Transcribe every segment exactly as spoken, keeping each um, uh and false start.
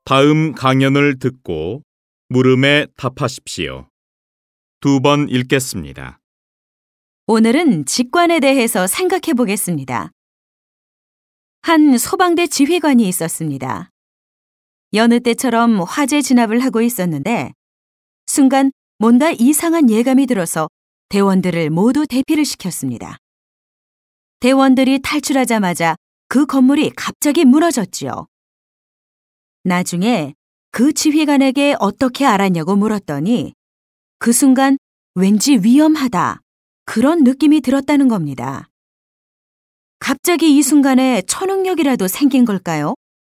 다음 강연을 듣고 물음에 답하십시오. 두 번 읽겠습니다. 오늘은 직관에 대해서 생각해 보겠습니다. 한 소방대 지휘관이 있었습니다. 여느 때처럼 화재 진압을 하고 있었는데 순간 뭔가 이상한 예감이 들어서 대원들을 모두 대피를 시켰습니다. 대원들이 탈출하자마자 그 건물이 갑자기 무너졌지요. 나중에 그 지휘관에게 어떻게 알았냐고 물었더니 그 순간 왠지 위험하다 그런 느낌이 들었다는 겁니다. 갑자기 이 순간에 초능력이라도 생긴 걸까요?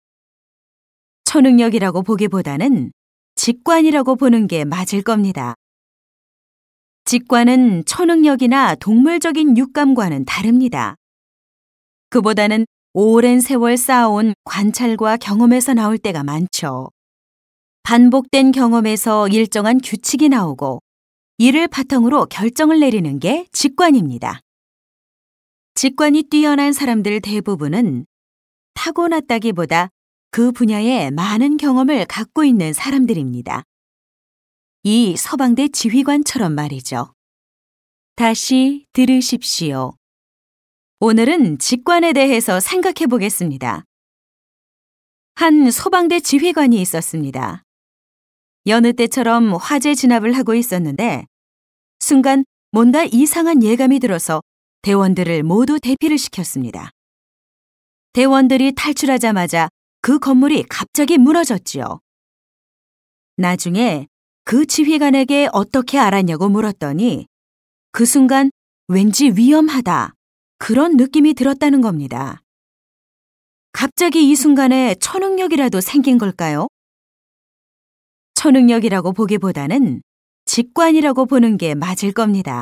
초능력이라고 보기보다는 직관이라고 보는 게 맞을 겁니다. 직관은 초능력이나 동물적인 육감과는 다릅니다. 그보다는 오랜 세월 쌓아온 관찰과 경험에서 나올 때가 많죠. 반복된 경험에서 일정한 규칙이 나오고 이를 바탕으로 결정을 내리는 게 직관입니다. 직관이 뛰어난 사람들 대부분은 타고났다기보다 그 분야에 많은 경험을 갖고 있는 사람들입니다. 이 서방대 지휘관처럼 말이죠. 다시 들으십시오. 오늘은 직관에 대해서 생각해 보겠습니다. 한 소방대 지휘관이 있었습니다. 여느 때처럼 화재 진압을 하고 있었는데 순간 뭔가 이상한 예감이 들어서 대원들을 모두 대피를 시켰습니다. 대원들이 탈출하자마자 그 건물이 갑자기 무너졌지요. 나중에 그 지휘관에게 어떻게 알았냐고 물었더니 그 순간 왠지 위험하다 그런 느낌이 들었다는 겁니다. 갑자기 이 순간에 초능력이라도 생긴 걸까요? 초능력이라고 보기보다는 직관이라고 보는 게 맞을 겁니다.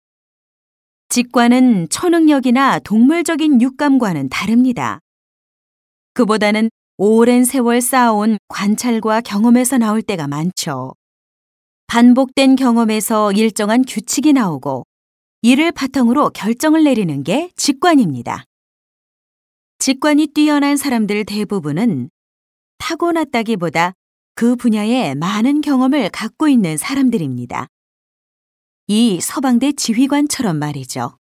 직관은 초능력이나 동물적인 육감과는 다릅니다. 그보다는 오랜 세월 쌓아온 관찰과 경험에서 나올 때가 많죠. 반복된 경험에서 일정한 규칙이 나오고 이를 바탕으로 결정을 내리는 게 직관입니다. 직관이 뛰어난 사람들 대부분은 타고났다기보다 그 분야에 많은 경험을 갖고 있는 사람들입니다. 이 서방대 지휘관처럼 말이죠.